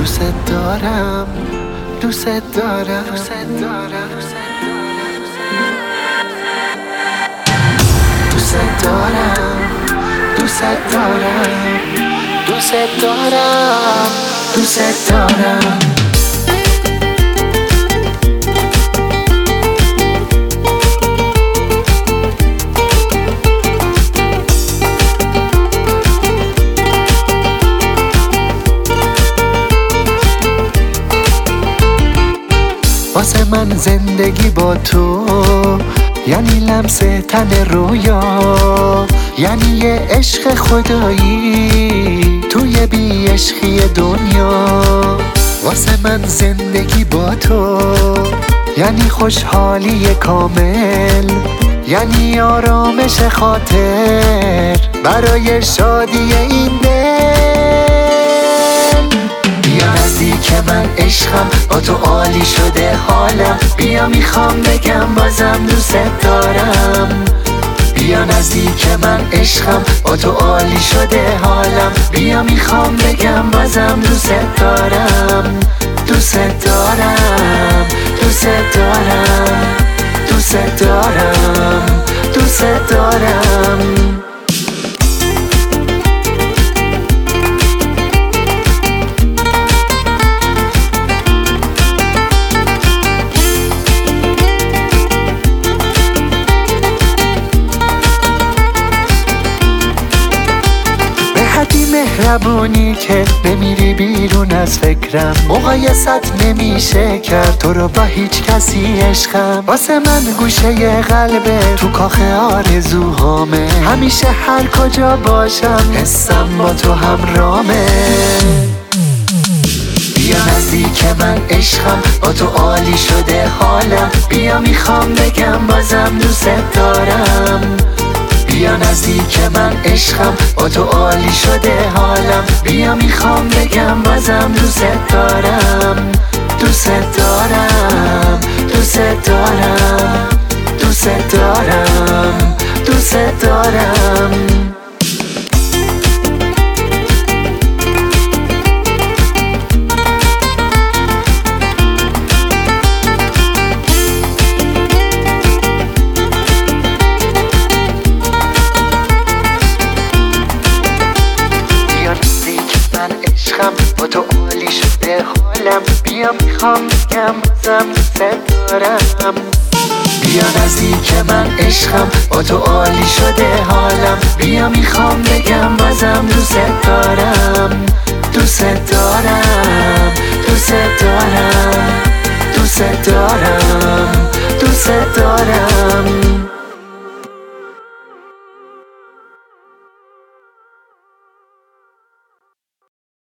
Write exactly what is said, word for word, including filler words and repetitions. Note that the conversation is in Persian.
دوست دارم دوست دارم دوست دارم دوست دارم دوست دارم دوست دارم دوست دارم واسه من زندگی با تو یعنی لمس تن رویا، یعنی یه عشق خدایی توی بی عشقی دنیا. واسه من زندگی با تو یعنی خوشحالی کامل، یعنی آرامش خاطر برای شادی این دل. بیا نزدیک من عشقم، با تو عالی شده حالم. بیا میخوام بگم بازم دوست دارم. بیا نزدیک من عشقم، با تو عالی شده حالم. بیا میخوام بگم بازم دوست دارم. دوست دارم دوست دارم دوست دارم دوست دارم مهربونی که نمیری بیرون از فکرم، مقایست نمیشه کرد تو رو با هیچ کسی عشقم. واسه من گوشه قلبه تو کاخ آرزوهامه، همیشه هر کجا باشم حسم با تو همرامه. بیا نزدیک من عشقم، با تو عالی شده حالم. بیا میخوام بگم بازم دوست دارم. بیا نزدیک من عشقم، با تو عالی شده حالم. بیا میخوام بگم بازم دوست دارم. دوست دارم دوست دارم دوست دارم دوست دارم با تو عالی شده حالم. بیا میخوام بگم بازم دوست دارم. بیا نزدیک من عشقم، با تو عالی شده حالم. بیا میخوام بگم بازم دوست دارم. دوست دارم دوست دارم دوست دارم دوست دارم